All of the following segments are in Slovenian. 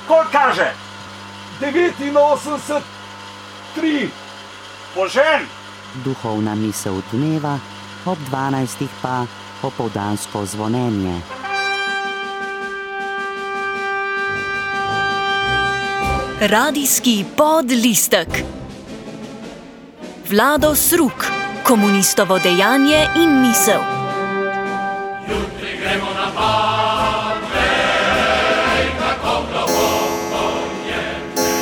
Koliko kaže? 89,3. Požen! Duhovna misel dneva, ob 12 pa popoldansko zvonjenje. Radijski podlistek. Vlado Sruk, komunistovo dejanje in misel. Jutri gremo na Parnej, kako globoko je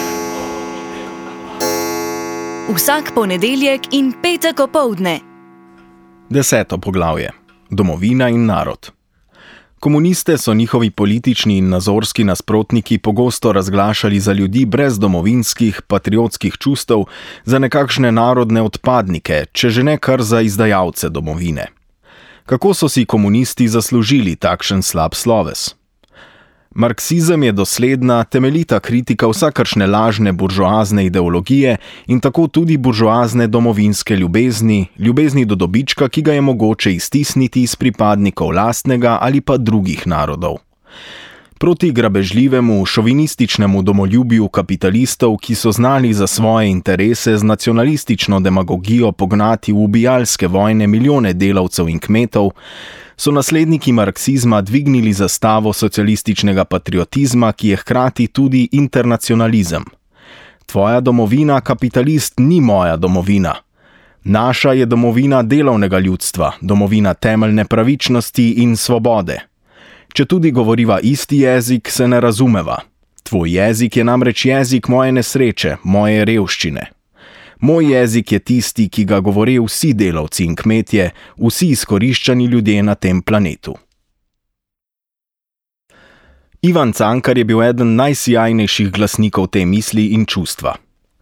nebo. Vsak ponedeljek in petek opoldne. 10. poglavje. Domovina in narod. Komuniste so njihovi politični in nazorski nasprotniki pogosto razglašali za ljudi brez domovinskih, patriotskih čustev, za nekakšne narodne odpadnike, če že ne kar za izdajalce domovine. Kako so si komunisti zaslužili takšen slab sloves? Marksizem je dosledna, temeljita kritika vsakršne lažne buržoazne ideologije in tako tudi buržoazne domovinske ljubezni do dobička, ki ga je mogoče iztisniti iz pripadnikov lastnega ali pa drugih narodov. Proti grabežljivemu, šovinističnemu domoljubju kapitalistov, ki so znali za svoje interese z nacionalistično demagogijo pognati v ubijalske vojne milijone delavcev in kmetov, so nasledniki marksizma dvignili zastavo socialističnega patriotizma, ki je hkrati tudi internacionalizem. Tvoja domovina, kapitalist, ni moja domovina. Naša je domovina delovnega ljudstva, domovina temeljne pravičnosti in svobode. Če tudi govoriva isti jezik, se ne razumeva. Tvoj jezik je namreč jezik moje nesreče, moje revščine. Moj jezik je tisti, ki ga govore vsi delavci in kmetje, vsi izkoriščani ljudje na tem planetu. Ivan Cankar je bil eden najsijajnejših glasnikov te misli in čustva.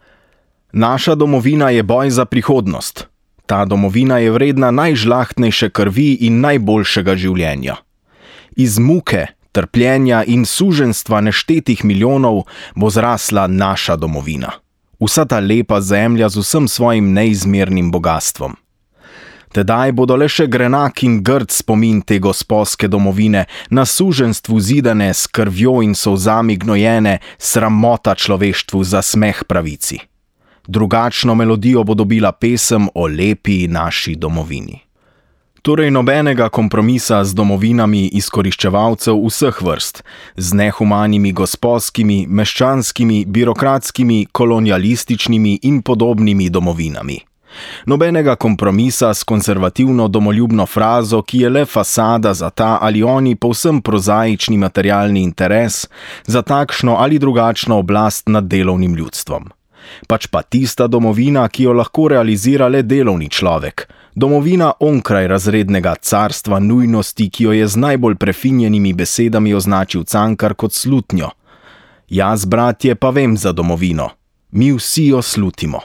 Naša domovina je boj za prihodnost. Ta domovina je vredna najžlahtnejše krvi in najboljšega življenja. Iz muke, trpljenja in suženstva neštetih milijonov bo zrasla naša domovina. Vsa ta lepa zemlja z vsem svojim neizmernim bogatstvom. Tedaj bodo le še grenak in grd spomin te gosposke domovine, na suženstvu zidane, s krvjo in solzami gnojene, sramota človeštvu za smeh pravici. Drugačno melodijo bo dobila pesem o lepi naši domovini. Torej nobenega kompromisa z domovinami izkoriščevalcev vseh vrst, z nehumanimi gospodskimi, meščanskimi, birokratskimi, kolonialističnimi in podobnimi domovinami. Nobenega kompromisa s konservativno domoljubno frazo, ki je le fasada za ta ali oni povsem prozaični materialni interes, za takšno ali drugačno oblast nad delovnim ljudstvom. Pač pa tista domovina, ki jo lahko realizira le delovni človek, domovina onkraj razrednega carstva nujnosti, ki jo je z najbolj prefinjenimi besedami označil Cankar kot slutnjo. Jaz, bratje, pa vem za domovino. Mi vsi jo slutimo.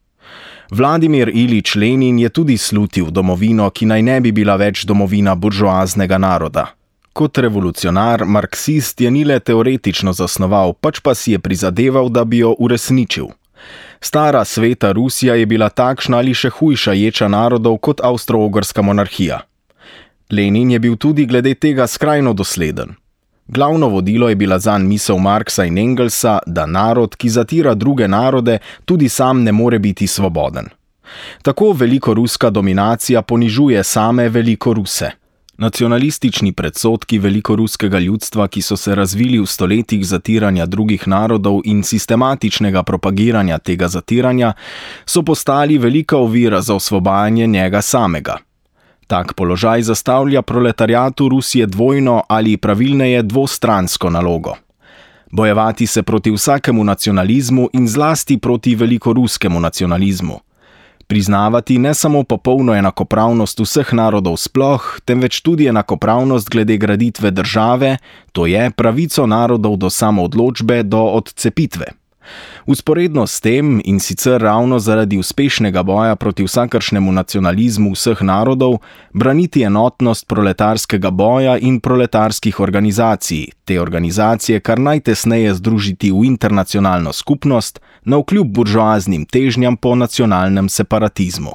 Vladimir Ilič Lenin je tudi slutil domovino, ki naj ne bi bila več domovina buržoaznega naroda. Kot revolucionar, marksist je ni le teoretično zasnoval, pač pa si je prizadeval, da bi jo uresničil. Stara sveta Rusija je bila takšna ali še hujša ječa narodov kot Avstro-Ogrska monarhija. Lenin je bil tudi glede tega skrajno dosleden. Glavno vodilo je bila zanj misel Marksa in Engelsa, da narod, ki zatira druge narode, tudi sam ne more biti svoboden. Tako velikoruska dominacija ponižuje same Velikoruse. Nacionalistični predsodki velikoruskega ljudstva, ki so se razvili v stoletjih zatiranja drugih narodov in sistematičnega propagiranja tega zatiranja, so postali velika ovira za osvobajanje njega samega. Tak položaj zastavlja proletariatu Rusije dvojno ali pravilneje dvostransko nalogo. Bojevati se proti vsakemu nacionalizmu in zlasti proti velikoruskemu nacionalizmu. Priznavati ne samo popolno enakopravnost vseh narodov sploh, temveč tudi enakopravnost glede graditve države, to je pravico narodov do samoodločbe, do odcepitve. Vzporedno s tem in sicer ravno zaradi uspešnega boja proti vsakršnemu nacionalizmu vseh narodov, braniti enotnost proletarskega boja in proletarskih organizacij, te organizacije kar najtesneje združiti v internacionalno skupnost, navkljub buržoaznim težnjam po nacionalnem separatizmu.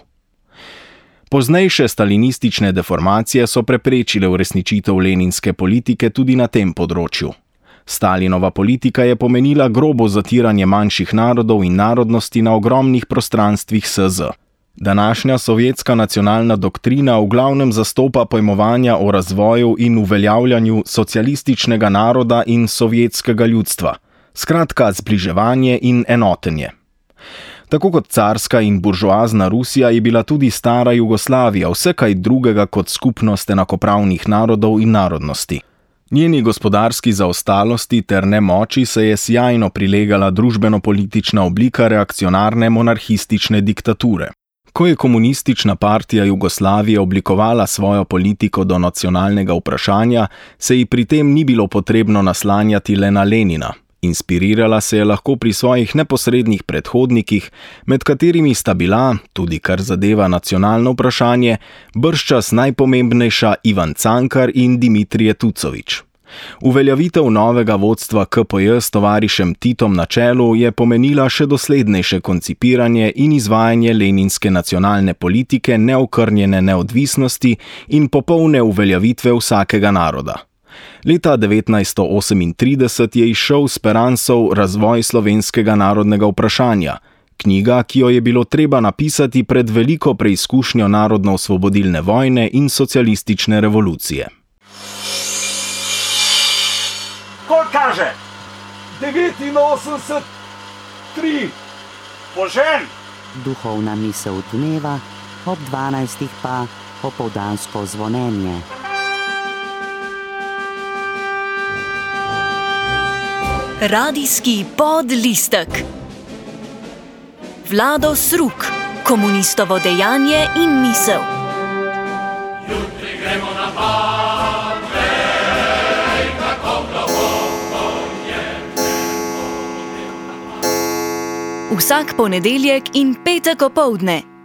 Poznejše stalinistične deformacije so preprečile uresničitev leninske politike tudi na tem področju. Stalinova politika je pomenila grobo zatiranje manjših narodov in narodnosti na ogromnih prostranstvih SZ. Današnja sovjetska nacionalna doktrina v glavnem zastopa pojmovanja o razvoju in uveljavljanju socialističnega naroda in sovjetskega ljudstva. Skratka, zbliževanje in enotenje. Tako kot carska in buržoazna Rusija je bila tudi stara Jugoslavija vse kaj drugega kot skupnost enakopravnih narodov in narodnosti. Njeni gospodarski zaostalosti ter nemoči se je sjajno prilegala družbeno-politična oblika reakcionarne monarhistične diktature. Ko je komunistična partija Jugoslavije oblikovala svojo politiko do nacionalnega vprašanja, se ji pri tem ni bilo potrebno naslanjati le na Lenina. Inspirirala se je lahko pri svojih neposrednih predhodnikih, med katerimi sta bila, tudi kar zadeva nacionalno vprašanje, bržčas najpomembnejša Ivan Cankar in Dimitrije Tucović. Uveljavitev novega vodstva KPJ s tovarišem Titom na čelu je pomenila še doslednejše koncipiranje in izvajanje leninske nacionalne politike neokrnjene neodvisnosti in popolne uveljavitve vsakega naroda. Leta 1938 je izšel Speransov Razvoj slovenskega narodnega vprašanja, knjiga, ki jo je bilo treba napisati pred veliko preizkušnjo narodno-osvobodilne vojne in socialistične revolucije. Koliko kaže? 89, 3. Požen! Duhovna misel dneva, ob 12. pa popoldansko zvonjenje. Radijski podlistek. Vlado Sruk, komunistovo dejanje in misel. Jutri gremo na pade, kako globoko je nebo. Vsak ponedeljek in petek opoldne.